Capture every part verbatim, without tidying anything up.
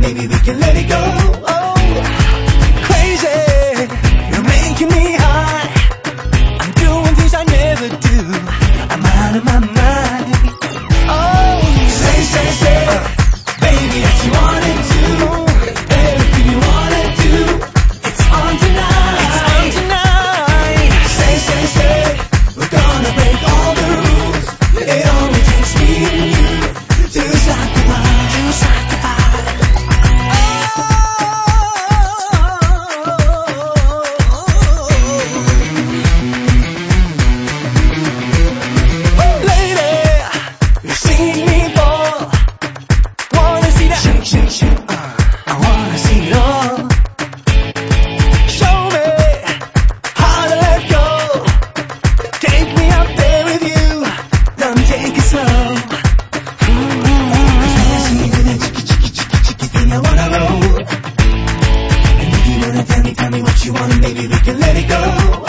maybe we can let it go. Oh, crazy, you're making me high. I'm doing things I never do. I'm out of my mind. Oh, say, say, say, uh, baby, that you wanted to. Everything you wanna do, it's on tonight. It's on tonight. Say, say, say, we're gonna break all the rules. It only takes me and you to start the vibe, to start the vibe. Oh, lady, you've seen me fall. Wanna see that? Shake, shake, shake. Uh, I wanna see it all. Show me how to let go. Take me out there with you. Don't take it slow. Cause when I see you with that chicky, chicky, chicky, chicky thing, I wanna roll. And if you wanna tell me, tell me what you want, maybe we can let it go.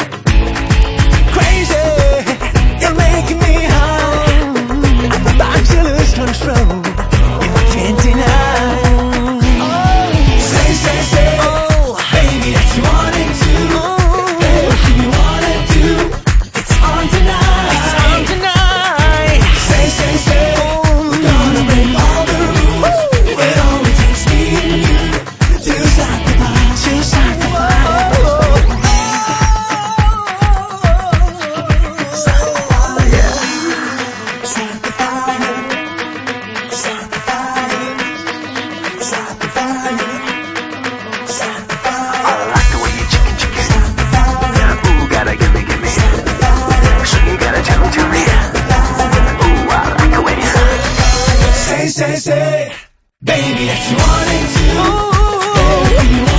Crazy, you're making me high. I'm about to lose control. You can't deny. Oh, say, say, say, oh, baby, that you wanted to. Everything you wanna do, it's on tonight. It's on tonight. Say, say, say, we're gonna break all the rules. It only takes me and you to start the vibe, to start the vibe. Start the fire, start the fire, start the fire, start the fire, start the fire. I like the way you chicken chicken. Ooh, gotta gimme gimme. So you gotta tell me tell me. Ooh, I like the way you. Say, say, say, baby, that you wanted to. Everything you